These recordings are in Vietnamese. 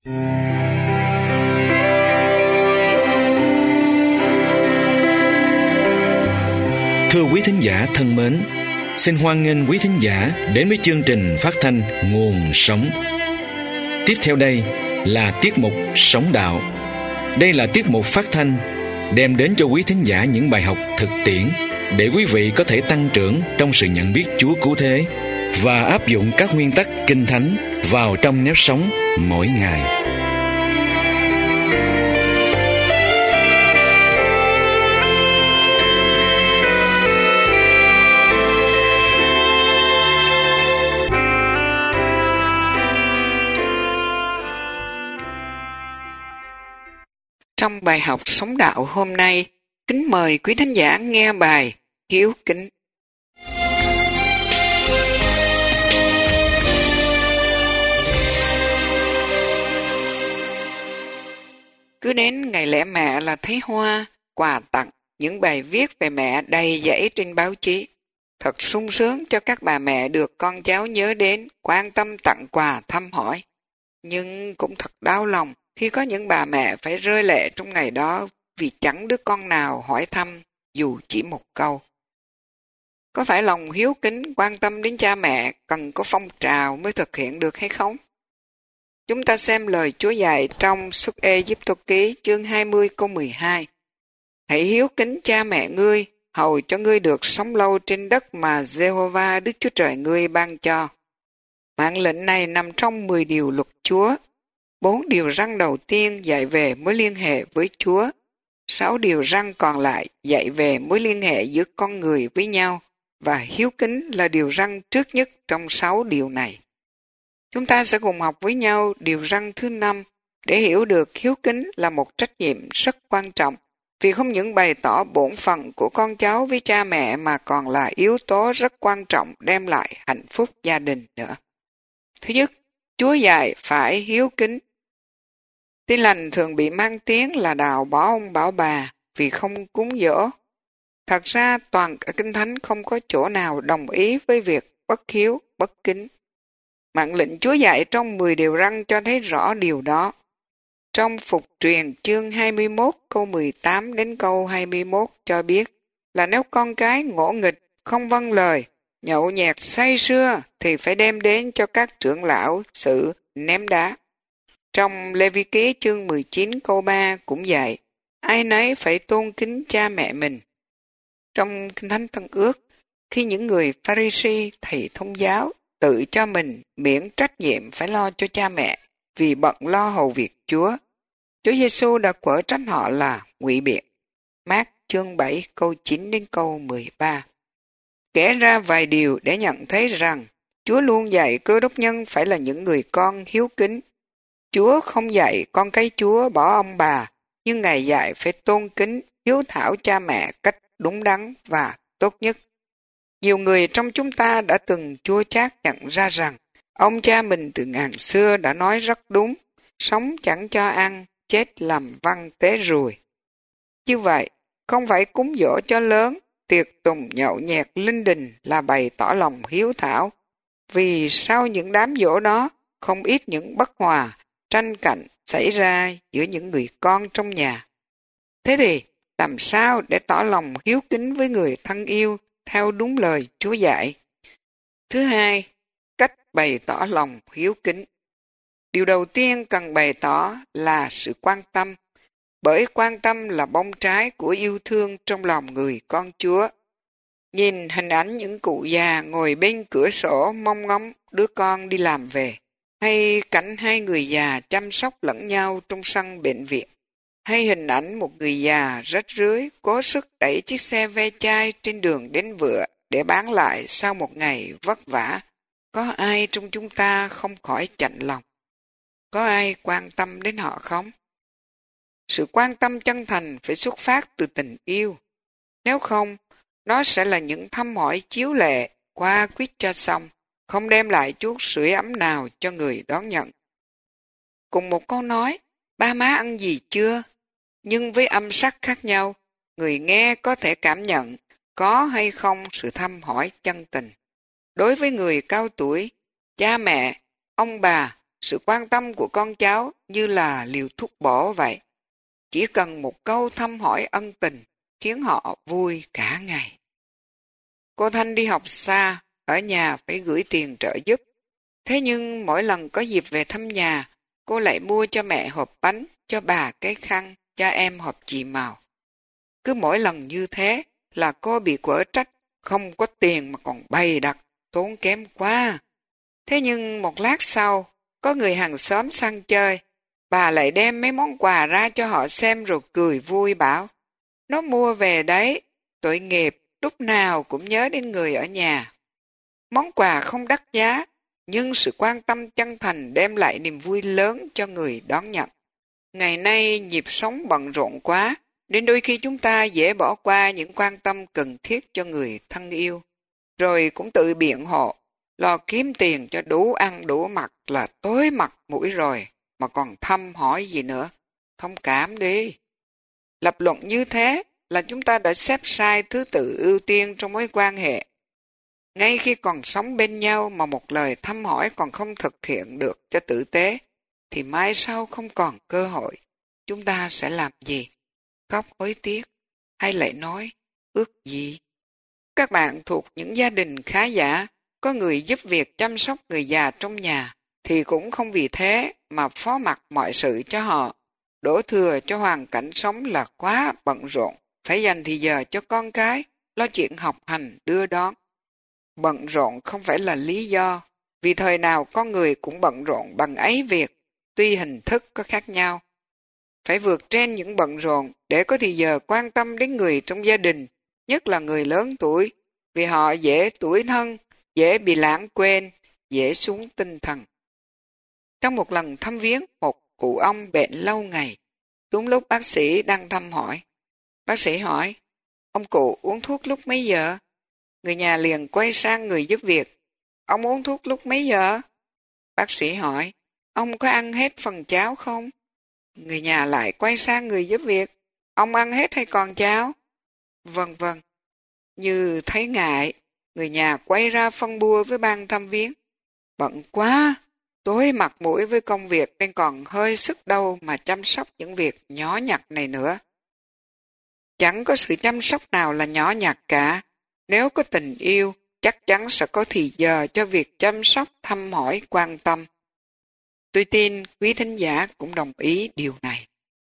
Thưa quý thính giả thân mến, xin hoan nghênh quý thính giả đến với chương trình phát thanh Nguồn Sống. Tiếp theo đây là tiết mục Sống Đạo. Đây là tiết mục phát thanh đem đến cho quý thính giả những bài học thực tiễn để quý vị có thể tăng trưởng trong sự nhận biết Chúa cứu thế và áp dụng các nguyên tắc Kinh Thánh vào trong nếp sống mỗi ngày. Trong bài học Sống Đạo hôm nay, kính mời quý thính giả nghe bài Hiếu Kính. Cứ đến ngày lễ mẹ là thấy hoa, quà tặng, những bài viết về mẹ đầy dẫy trên báo chí. Thật sung sướng cho các bà mẹ được con cháu nhớ đến, quan tâm tặng quà thăm hỏi. Nhưng cũng thật đau lòng khi có những bà mẹ phải rơi lệ trong ngày đó vì chẳng đứa con nào hỏi thăm dù chỉ một câu. Có phải lòng hiếu kính quan tâm đến cha mẹ cần có phong trào mới thực hiện được hay không? Chúng ta xem lời Chúa dạy trong Xuất Ê-díp-tô ký chương 20 câu 12. Hãy hiếu kính cha mẹ ngươi, hầu cho ngươi được sống lâu trên đất mà Giê-hô-va Đức Chúa Trời ngươi ban cho. Mạng lệnh này nằm trong 10 điều luật Chúa. 4 điều răn đầu tiên dạy về mối liên hệ với Chúa. 6 điều răn còn lại dạy về mối liên hệ giữa con người với nhau, và hiếu kính là điều răn trước nhất trong 6 điều này. Chúng ta sẽ cùng học với nhau điều răn thứ 5 để hiểu được hiếu kính là một trách nhiệm rất quan trọng, vì không những bày tỏ bổn phận của con cháu với cha mẹ mà còn là yếu tố rất quan trọng đem lại hạnh phúc gia đình nữa. Thứ nhất, Chúa dạy phải hiếu kính. Tin lành thường bị mang tiếng là đào bỏ ông bảo bà vì không cúng dỗ. Thật ra toàn cả Kinh Thánh không có chỗ nào đồng ý với việc bất hiếu, bất kính. Mạng lệnh Chúa dạy trong 10 điều răn cho thấy rõ điều đó. Trong Phục Truyền chương 21 câu 18 đến câu 21 cho biết là nếu con cái ngỗ nghịch, không vâng lời, nhậu nhẹt say sưa thì phải đem đến cho các trưởng lão xử ném đá. Trong Lê Vi Ký chương 19 câu 3 cũng dạy, ai nấy phải tôn kính cha mẹ mình. Trong Kinh Thánh Tân Ước, khi những người Pha-ri-si, thầy thông giáo, tự cho mình miễn trách nhiệm phải lo cho cha mẹ vì bận lo hầu việc Chúa, Chúa Giêsu đã quở trách họ là ngụy biện. Mác chương 7 câu 9 đến câu 13. Kể ra vài điều để nhận thấy rằng Chúa luôn dạy Cơ Đốc nhân phải là những người con hiếu kính. Chúa không dạy con cái Chúa bỏ ông bà, nhưng Ngài dạy phải tôn kính, hiếu thảo cha mẹ cách đúng đắn và tốt nhất. Nhiều người trong chúng ta đã từng chua chát nhận ra rằng ông cha mình từ ngàn xưa đã nói rất đúng, sống chẳng cho ăn, chết làm văn tế ruồi. Như vậy, không phải cúng dỗ cho lớn, tiệc tùng nhậu nhẹt linh đình là bày tỏ lòng hiếu thảo, vì sau những đám dỗ đó, không ít những bất hòa, tranh cạnh xảy ra giữa những người con trong nhà. Thế thì, làm sao để tỏ lòng hiếu kính với người thân yêu theo đúng lời Chúa dạy? Thứ hai, cách bày tỏ lòng hiếu kính. Điều đầu tiên cần bày tỏ là sự quan tâm, bởi quan tâm là bông trái của yêu thương trong lòng người con Chúa. Nhìn hình ảnh những cụ già ngồi bên cửa sổ mong ngóng đứa con đi làm về, hay cảnh hai người già chăm sóc lẫn nhau trong sân bệnh viện, hay hình ảnh một người già rách rưới cố sức đẩy chiếc xe ve chai trên đường đến vựa để bán lại sau một ngày vất vả, có ai trong chúng ta không khỏi chạnh lòng? Có ai quan tâm đến họ không? Sự quan tâm chân thành phải xuất phát từ tình yêu. Nếu không, nó sẽ là những thăm hỏi chiếu lệ qua quyết cho xong, không đem lại chút sưởi ấm nào cho người đón nhận. Cùng một câu nói, ba má ăn gì chưa? Nhưng với âm sắc khác nhau, người nghe có thể cảm nhận có hay không sự thăm hỏi chân tình. Đối với người cao tuổi, cha mẹ, ông bà Sự quan tâm của con cháu như là liều thuốc bổ vậy. Chỉ cần một câu thăm hỏi ân tình khiến họ vui cả ngày. Cô Thanh đi học xa, ở nhà phải gửi tiền trợ giúp. Thế nhưng mỗi lần có dịp về thăm nhà, cô lại mua cho mẹ hộp bánh, cho bà cái khăn, cho em hộp chì màu. Cứ mỗi lần như thế là cô bị quở trách, không có tiền mà còn bày đặt, tốn kém quá. Thế nhưng một lát sau, có người hàng xóm sang chơi, bà lại đem mấy món quà ra cho họ xem rồi cười vui bảo, nó mua về đấy, tội nghiệp, lúc nào cũng nhớ đến người ở nhà. Món quà không đắt giá, nhưng sự quan tâm chân thành đem lại niềm vui lớn cho người đón nhận. Ngày nay nhịp sống bận rộn quá, nên đôi khi chúng ta dễ bỏ qua những quan tâm cần thiết cho người thân yêu, rồi cũng tự biện hộ, lo kiếm tiền cho đủ ăn đủ mặc là tối mặt mũi rồi, mà còn thăm hỏi gì nữa, thông cảm đi. Lập luận như thế là chúng ta đã xếp sai thứ tự ưu tiên trong mối quan hệ. Ngay khi còn sống bên nhau mà một lời thăm hỏi còn không thực hiện được cho tử tế, thì mai sau không còn cơ hội, chúng ta sẽ làm gì? Khóc hối tiếc, hay lại nói, ước gì? Các bạn thuộc những gia đình khá giả, có người giúp việc chăm sóc người già trong nhà, thì cũng không vì thế mà phó mặc mọi sự cho họ. Đổ thừa cho hoàn cảnh sống là quá bận rộn, phải dành thì giờ cho con cái, lo chuyện học hành, đưa đón. Bận rộn không phải là lý do, vì thời nào con người cũng bận rộn bằng ấy việc, tuy hình thức có khác nhau. Phải vượt trên những bận rộn để có thì giờ quan tâm đến người trong gia đình, nhất là người lớn tuổi, vì họ dễ tủi thân, dễ bị lãng quên, dễ xuống tinh thần. Trong một lần thăm viếng một cụ ông bệnh lâu ngày, đúng lúc bác sĩ đang thăm hỏi. Bác sĩ hỏi, ông cụ uống thuốc lúc mấy giờ? Người nhà liền quay sang người giúp việc, ông uống thuốc lúc mấy giờ? Bác sĩ hỏi, ông có ăn hết phần cháo không? Người nhà lại quay sang người giúp việc, ông ăn hết hay còn cháo? Vân vân. Như thấy ngại, người nhà quay ra phân bua với ban thăm viếng. Bận quá, tối mặt mũi với công việc nên còn hơi sức đâu mà chăm sóc những việc nhỏ nhặt này nữa. Chẳng có sự chăm sóc nào là nhỏ nhặt cả. Nếu có tình yêu, chắc chắn sẽ có thì giờ cho việc chăm sóc, thăm hỏi, quan tâm. Tôi tin quý thính giả cũng đồng ý điều này.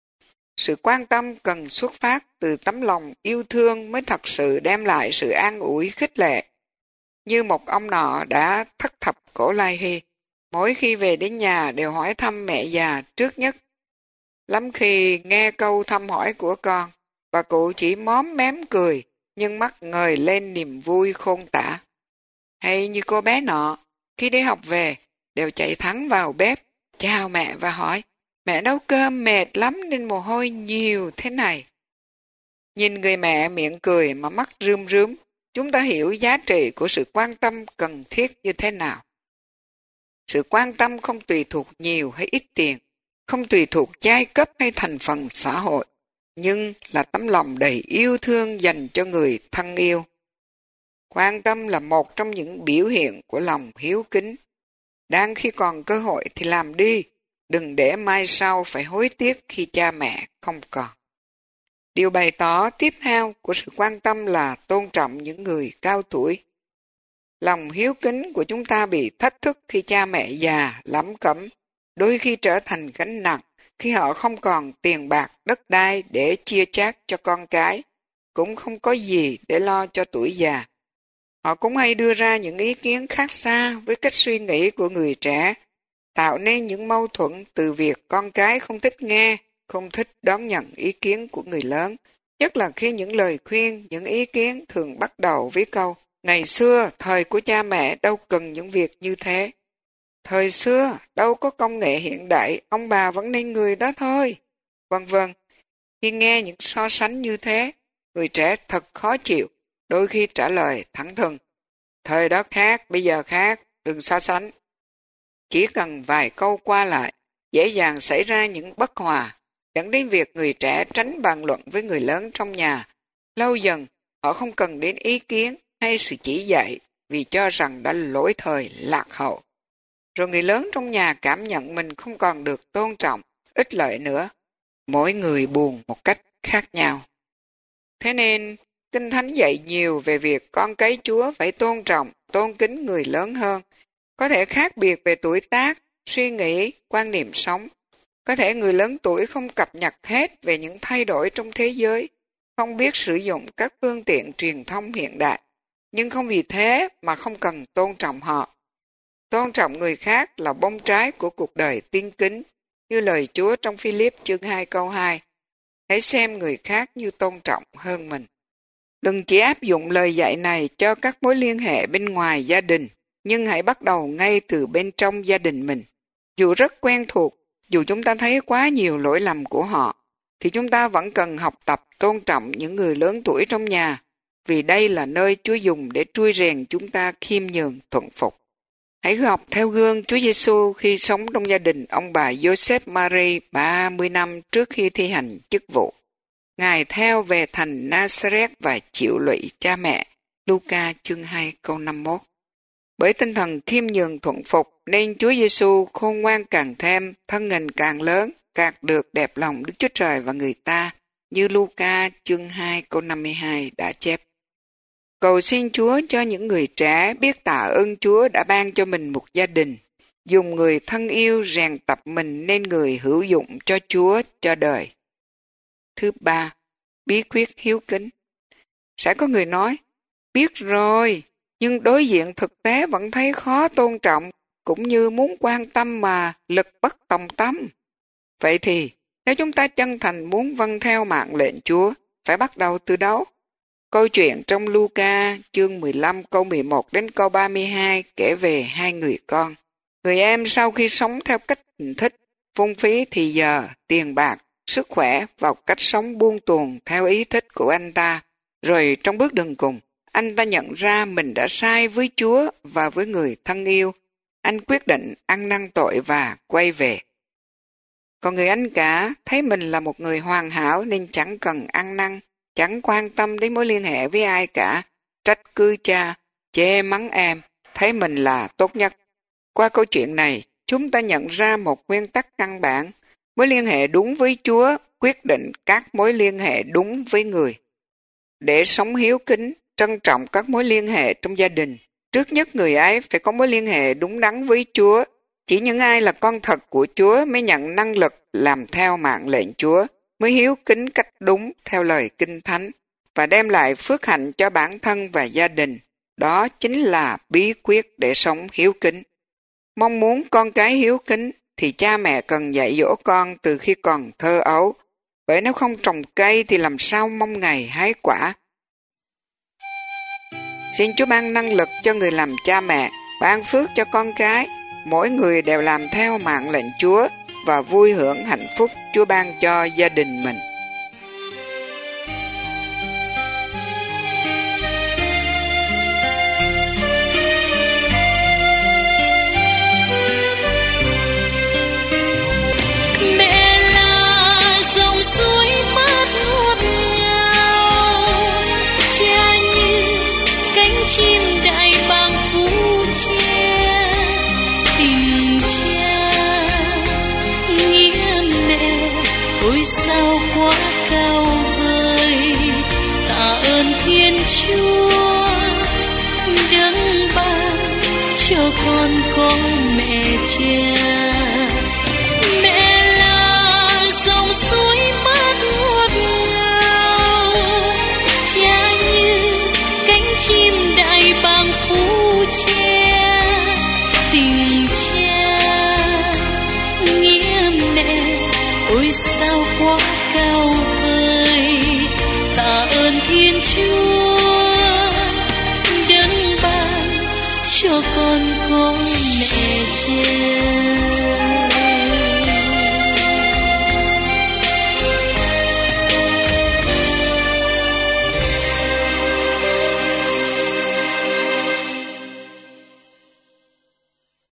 Sự quan tâm cần xuất phát từ tấm lòng yêu thương mới thật sự đem lại sự an ủi khích lệ. Như một ông nọ đã thất thập cổ lai hy, mỗi khi về đến nhà đều hỏi thăm mẹ già trước nhất. Lắm khi nghe câu thăm hỏi của con, bà cụ chỉ móm mém cười, nhưng mắt ngời lên niềm vui khôn tả. Hay như cô bé nọ, khi đi học về, đều chạy thẳng vào bếp, chào mẹ và hỏi, mẹ nấu cơm mệt lắm nên mồ hôi nhiều thế này. Nhìn người mẹ miệng cười mà mắt rơm rớm, chúng ta hiểu giá trị của sự quan tâm cần thiết như thế nào. Sự quan tâm không tùy thuộc nhiều hay ít tiền, không tùy thuộc giai cấp hay thành phần xã hội, nhưng là tấm lòng đầy yêu thương dành cho người thân yêu. Quan tâm là một trong những biểu hiện của lòng hiếu kính. Đang khi còn cơ hội thì làm đi, đừng để mai sau phải hối tiếc khi cha mẹ không còn. Điều bày tỏ tiếp theo của sự quan tâm là tôn trọng những người cao tuổi. Lòng hiếu kính của chúng ta bị thách thức khi cha mẹ già, lắm cẫm, đôi khi trở thành gánh nặng khi họ không còn tiền bạc, đất đai để chia chác cho con cái, cũng không có gì để lo cho tuổi già. Họ cũng hay đưa ra những ý kiến khác xa với cách suy nghĩ của người trẻ, tạo nên những mâu thuẫn từ việc con cái không thích nghe, không thích đón nhận ý kiến của người lớn, nhất là khi những lời khuyên, những ý kiến thường bắt đầu với câu ngày xưa, thời của cha mẹ đâu cần những việc như thế. Thời xưa, đâu có công nghệ hiện đại, ông bà vẫn nên người đó thôi. Vân vân. Khi nghe những so sánh như thế, người trẻ thật khó chịu, đôi khi trả lời thẳng thừng. Thời đó khác, bây giờ khác, đừng so sánh. Chỉ cần vài câu qua lại, dễ dàng xảy ra những bất hòa, dẫn đến việc người trẻ tránh bàn luận với người lớn trong nhà. Lâu dần, họ không cần đến ý kiến hay sự chỉ dạy vì cho rằng đã lỗi thời lạc hậu. Rồi người lớn trong nhà cảm nhận mình không còn được tôn trọng, ích lợi nữa. Mỗi người buồn một cách khác nhau. Thế nên, Kinh Thánh dạy nhiều về việc con cái Chúa phải tôn trọng, tôn kính người lớn hơn. Có thể khác biệt về tuổi tác, suy nghĩ, quan niệm sống. Có thể người lớn tuổi không cập nhật hết về những thay đổi trong thế giới, không biết sử dụng các phương tiện truyền thông hiện đại, nhưng không vì thế mà không cần tôn trọng họ. Tôn trọng người khác là bông trái của cuộc đời tín kính, như lời Chúa trong Phi-líp chương 2 câu 2. Hãy xem người khác như tôn trọng hơn mình. Đừng chỉ áp dụng lời dạy này cho các mối liên hệ bên ngoài gia đình, nhưng hãy bắt đầu ngay từ bên trong gia đình mình. Dù rất quen thuộc, dù chúng ta thấy quá nhiều lỗi lầm của họ, thì chúng ta vẫn cần học tập tôn trọng những người lớn tuổi trong nhà, vì đây là nơi Chúa dùng để trui rèn chúng ta khiêm nhường thuận phục. Hãy học theo gương Chúa Giêsu khi sống trong gia đình ông bà Joseph Marie 30 năm trước khi thi hành chức vụ. Ngài theo về thành Nazareth và chịu lụy cha mẹ. Luca chương 2 câu 51. Bởi tinh thần khiêm nhường thuận phục nên Chúa Giêsu khôn ngoan càng thêm, thân hình càng lớn, càng được đẹp lòng Đức Chúa Trời và người ta, như Luca chương 2 câu 52 đã chép. Cầu xin Chúa cho những người trẻ biết tạ ơn Chúa đã ban cho mình một gia đình, dùng người thân yêu rèn tập mình nên người hữu dụng cho Chúa, cho đời. Thứ ba, bí quyết hiếu kính. Sẽ có người nói, biết rồi, nhưng đối diện thực tế vẫn thấy khó tôn trọng, cũng như muốn quan tâm mà lực bất tòng tâm. Vậy thì, nếu chúng ta chân thành muốn vâng theo mạng lệnh Chúa, phải bắt đầu từ đâu? Câu chuyện trong Luca chương 15 câu 11 đến câu 32 kể về hai người con. Người em sau khi sống theo cách mình thích, phung phí thì giờ, tiền bạc, sức khỏe vào cách sống buông tuồng theo ý thích của anh ta. Rồi trong bước đường cùng, anh ta nhận ra mình đã sai với Chúa và với người thân yêu. Anh quyết định ăn năn tội và quay về. Còn người anh cả thấy mình là một người hoàn hảo nên chẳng cần ăn năn, chẳng quan tâm đến mối liên hệ với ai cả, trách cứ cha, chê mắng em, thấy mình là tốt nhất. Qua câu chuyện này, chúng ta nhận ra một nguyên tắc căn bản, mối liên hệ đúng với Chúa quyết định các mối liên hệ đúng với người. Để sống hiếu kính, trân trọng các mối liên hệ trong gia đình, trước nhất người ấy phải có mối liên hệ đúng đắn với Chúa. Chỉ những ai là con thật của Chúa mới nhận năng lực làm theo mạng lệnh Chúa, mới hiếu kính cách đúng theo lời Kinh Thánh và đem lại phước hạnh cho bản thân và gia đình. Đó chính là bí quyết để sống hiếu kính. Mong muốn con cái hiếu kính thì cha mẹ cần dạy dỗ con từ khi còn thơ ấu, bởi nếu không trồng cây thì làm sao mong ngày hái quả. Xin Chúa ban năng lực cho người làm cha mẹ, ban phước cho con cái, mỗi người đều làm theo mạng lệnh Chúa và vui hưởng hạnh phúc Chúa ban cho gia đình mình. Mẹ là dòng suối mát ngọt ngào, cha như cánh chim đại bàng phú che, tình cha nghĩa mẹ ôi sao quá cao vời. Tạ ơn Thiên Chúa đấng ban cho con có mẹ cha.